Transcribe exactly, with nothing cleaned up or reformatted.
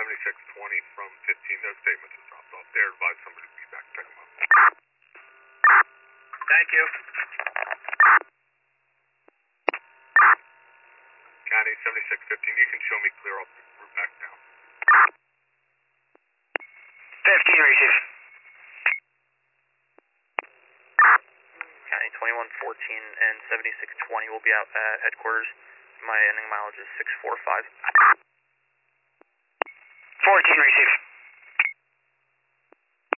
seventy-six twenty from fifteen. No statements are dropped off there. Advise somebody to be back to pick them up. Thank you. County seventy-six fifteen, you can show me clear up the route back down. fifteen, receive. County twenty-one fourteen and seventy-six twenty will be out at headquarters. My ending mileage is six four five. fourteen, receive.